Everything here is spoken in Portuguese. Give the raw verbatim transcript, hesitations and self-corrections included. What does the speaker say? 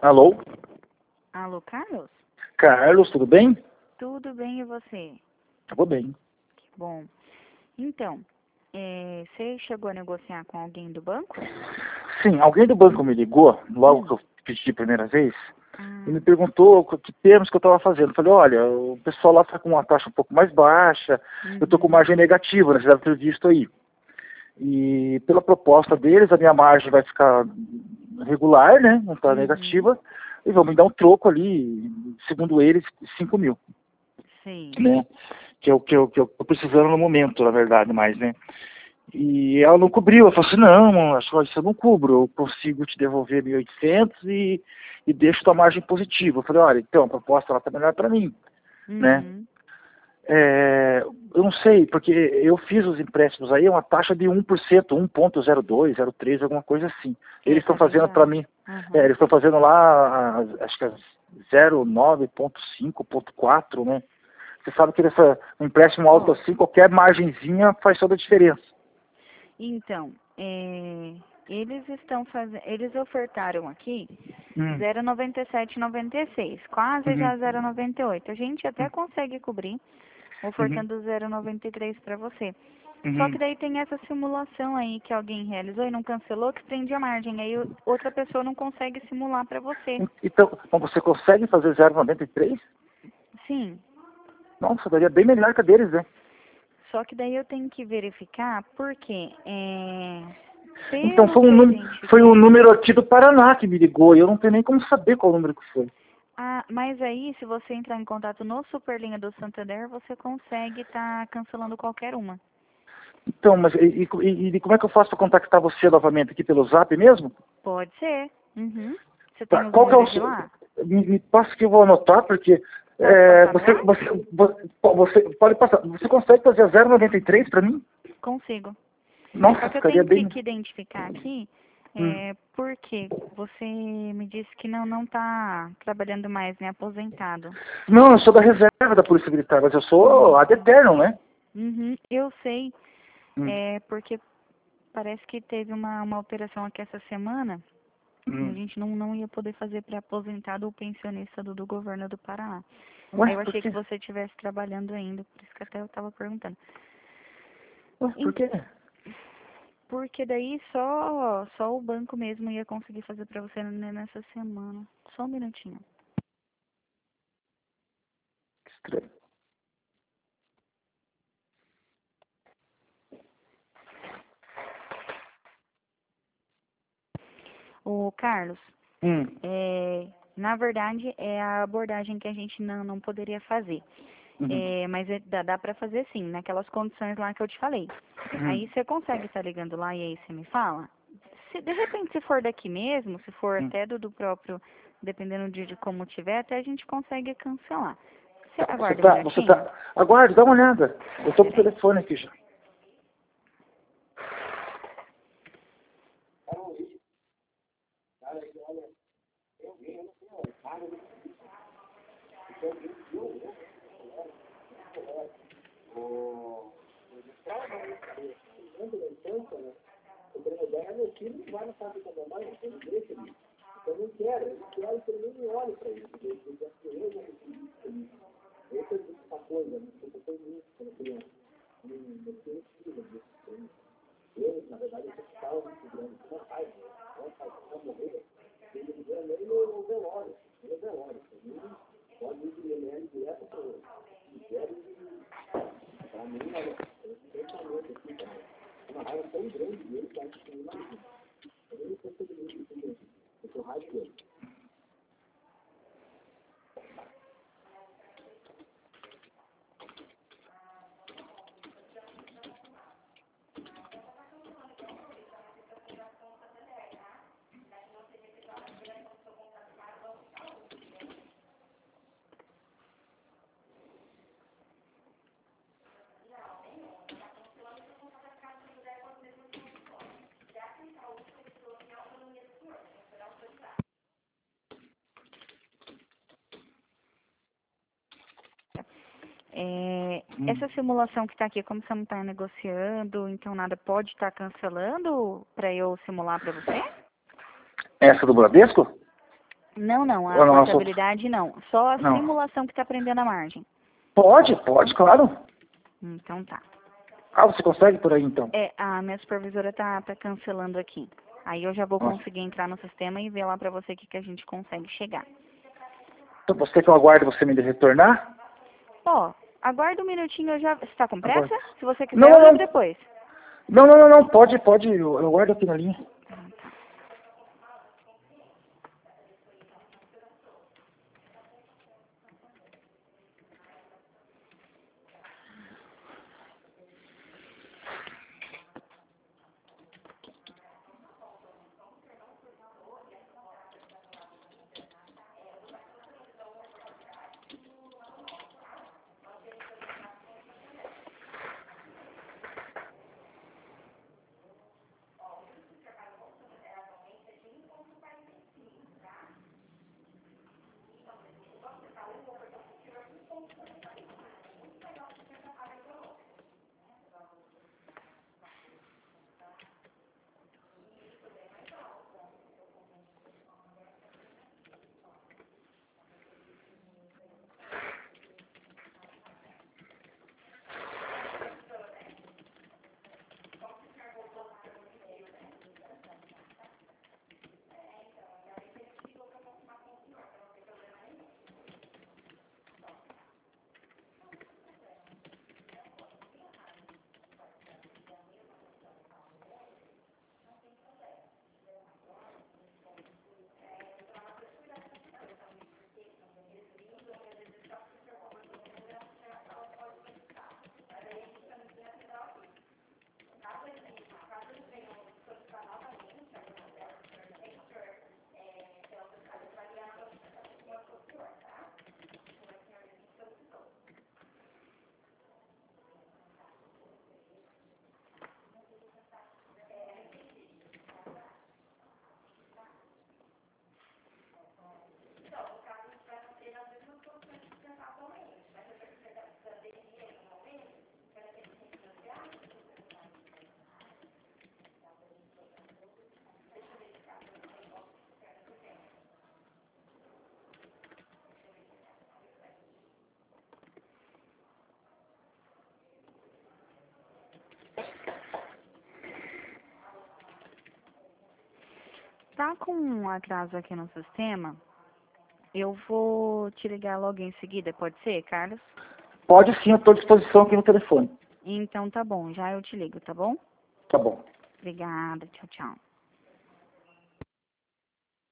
Alô? Alô, Carlos? Carlos, tudo bem? Tudo bem, e você? Tudo bem. Que bom. Então, é, você chegou a negociar com alguém do banco? Sim, alguém do banco me ligou, logo Hum. que eu pedi a primeira vez, Ah, e me perguntou que que termos que eu estava fazendo. Eu falei, olha, o pessoal lá está com uma taxa um pouco mais baixa, eu estou com uhum, margem negativa, né? Você deve ter visto aí. E pela proposta deles, a minha margem vai ficar regular, né? Não está uhum, negativa, e vão me dar um troco ali, segundo eles, cinco mil, sim. né? Que é o que eu estou precisando no momento, na verdade, mais, né? E ela não cobriu, ela falou assim, não, acho que isso eu não cubro, eu consigo te devolver mil e oitocentos e, e deixo tua margem positiva. Eu falei, olha, então, a proposta ela tá melhor para mim, né? Uhum. É, eu não sei, porque eu fiz os empréstimos aí, uma taxa de um por cento, um ponto zero dois, zero três, alguma coisa assim. É, Eles estão tá bem fazendo para baixo. mim, é, Uhum. eles estão fazendo lá, acho que é zero nove ponto cinco, ponto quatro, né? Você sabe que essa, um empréstimo alto Ó, assim, qualquer margenzinha faz toda a diferença. então, é, eles estão fazendo, eles ofertaram aqui Hum, zero vírgula noventa e sete noventa e seis, quase uhum, já zero vírgula noventa e oito. A gente até consegue cobrir, uhum, ofertando zero vírgula noventa e três para você. Só que uhum. daí tem essa simulação aí que alguém realizou e não cancelou, que prende a margem. Aí o- outra pessoa não consegue simular para você. Então, então você consegue fazer zero vírgula noventa e três? Sim. Nossa, daria bem melhor que a deles, né? Só que daí eu tenho que verificar porque é, Então pelo foi que um, a num- gente foi um tem. número aqui do Paraná que me ligou e eu não tenho nem como saber qual número que foi. Ah, mas aí, se você entrar em contato no Superlinha do Santander, você consegue estar cancelando qualquer uma. Então, mas e, e- e como é que eu faço para contactar você novamente aqui pelo Zap mesmo? Pode ser. Uhum. Você tem Tá, os qual que é o números de seu... lá? Me, me passa que eu vou anotar, porque Posso é, passar no você, ar? você, você, você pode passar. Você consegue fazer zero vírgula noventa e três para mim? Consigo. Só Nossa, que eu ficaria tenho que, bem. que identificar aqui, Hum. é, porque você me disse que não não está trabalhando mais, né? Aposentado. Não, eu sou da reserva da Polícia Militar, mas eu sou ad Isso. eterno, né? Uhum, eu sei, Hum. é, porque parece que teve uma, uma alteração aqui essa semana e a Hum. gente não, não ia poder fazer para aposentado ou pensionista do, do governo do Paraná. Ué, Aí eu por achei que quê? você estivesse trabalhando ainda, por isso que até eu estava perguntando. Ué, por Em- quê? Porque daí só, só o banco mesmo ia conseguir fazer para você né, nessa semana. Só um minutinho. Que estranho. O Carlos, Hum. é, na verdade é a abordagem que a gente não, não poderia fazer. Uhum. É, mas é- dá, dá para fazer sim, naquelas condições lá que eu te falei. Uhum. Aí você consegue estar ligando lá e aí você me fala? Se de repente se for daqui mesmo, se for Hum. até do, do próprio, dependendo de, de como tiver, até a gente consegue cancelar. Você Tá, você aguarda um tá, você minutinho? tá. Aguarde, dá uma olhada. Eu tô com o Peraí. telefone aqui já. É, Hum. essa simulação que está aqui, como você não está negociando, então nada pode estar cancelando para eu simular para você? Essa do Bradesco? Não, não, a Ou não, portabilidade não. Só a não. simulação que está prendendo a margem. Pode, pode, claro. Então tá. Ah, você consegue por aí então? É, a minha supervisora tá, tá cancelando aqui. Aí eu já vou Nossa. conseguir entrar no sistema e ver lá pra você o que, que a gente consegue chegar. Então você quer que eu aguarde você me retornar? Ó, aguarda um minutinho, eu já... Você tá com pressa? Aguardo. Se você quiser, Não, eu não, ligo não. depois. Não, não, não, não. Pode, pode. Eu, eu aguardo aqui na linha. Tá com um atraso aqui no sistema. Eu vou te ligar logo em seguida, pode ser, Carlos? Pode sim, eu estou à disposição aqui no telefone. Então tá bom, já eu te ligo, tá bom? Tá bom. Obrigada, tchau, tchau.